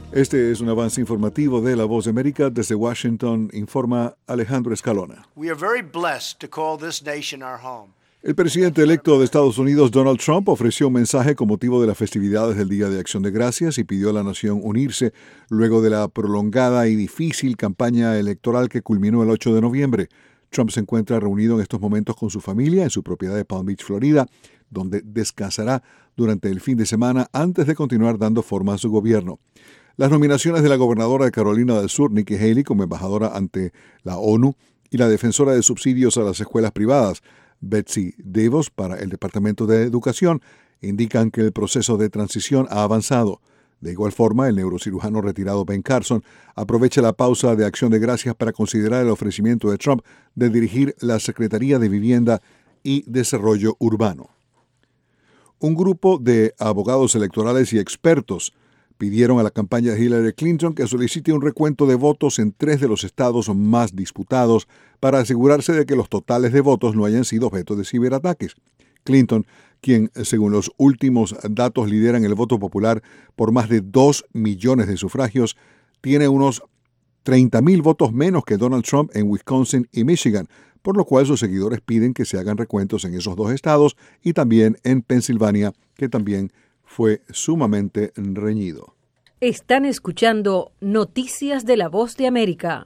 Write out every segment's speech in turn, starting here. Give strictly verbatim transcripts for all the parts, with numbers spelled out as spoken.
Este es un avance informativo de La Voz de América. Desde Washington informa Alejandro Escalona. We are very blessed to call this nation our home. El presidente electo de Estados Unidos, Donald Trump, ofreció un mensaje con motivo de las festividades del Día de Acción de Gracias y pidió a la nación unirse luego de la prolongada y difícil campaña electoral que culminó el ocho de noviembre. Trump se encuentra reunido en estos momentos con su familia en su propiedad de Palm Beach, Florida, donde descansará durante el fin de semana antes de continuar dando forma a su gobierno. Las nominaciones de la gobernadora de Carolina del Sur, Nikki Haley, como embajadora ante la ONU, y la defensora de subsidios a las escuelas privadas, Betsy DeVos, para el Departamento de Educación, indican que el proceso de transición ha avanzado. De igual forma, el neurocirujano retirado Ben Carson aprovecha la pausa de Acción de Gracias para considerar el ofrecimiento de Trump de dirigir la Secretaría de Vivienda y Desarrollo Urbano. Un grupo de abogados electorales y expertos pidieron a la campaña de Hillary Clinton que solicite un recuento de votos en tres de los estados más disputados para asegurarse de que los totales de votos no hayan sido objeto de ciberataques. Clinton, quien según los últimos datos lidera en el voto popular por más de dos millones de sufragios, tiene unos treinta mil votos menos que Donald Trump en Wisconsin y Michigan, por lo cual sus seguidores piden que se hagan recuentos en esos dos estados y también en Pensilvania, que también fue sumamente reñido. Están escuchando Noticias de la Voz de América.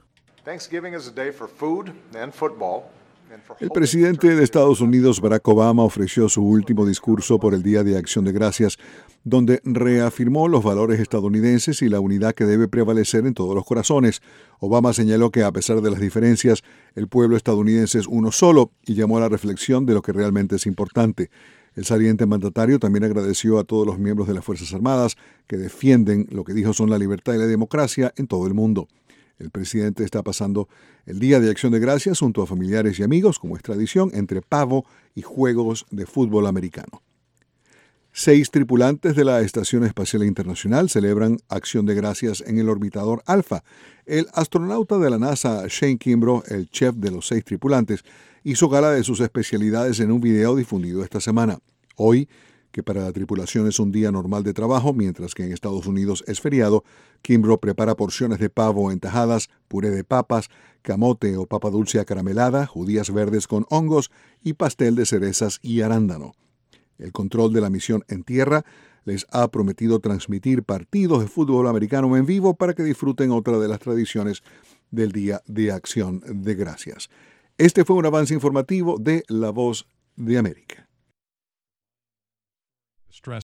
El presidente de Estados Unidos, Barack Obama, ofreció su último discurso por el Día de Acción de Gracias, donde reafirmó los valores estadounidenses y la unidad que debe prevalecer en todos los corazones. Obama señaló que, a pesar de las diferencias, el pueblo estadounidense es uno solo y llamó a la reflexión de lo que realmente es importante. El saliente mandatario también agradeció a todos los miembros de las Fuerzas Armadas que defienden lo que dijo son la libertad y la democracia en todo el mundo. El presidente está pasando el Día de Acción de Gracias junto a familiares y amigos, como es tradición, entre pavo y juegos de fútbol americano. Seis tripulantes de la Estación Espacial Internacional celebran Acción de Gracias en el orbitador Alpha. El astronauta de la NASA, Shane Kimbrough, el chef de los seis tripulantes, hizo gala de sus especialidades en un video difundido esta semana. Hoy, que para la tripulación es un día normal de trabajo, mientras que en Estados Unidos es feriado, Kimbrough prepara porciones de pavo en tajadas, puré de papas, camote o papa dulce acaramelada, judías verdes con hongos y pastel de cerezas y arándano. El control de la misión en tierra les ha prometido transmitir partidos de fútbol americano en vivo para que disfruten otra de las tradiciones del Día de Acción de Gracias. Este fue un avance informativo de La Voz de América.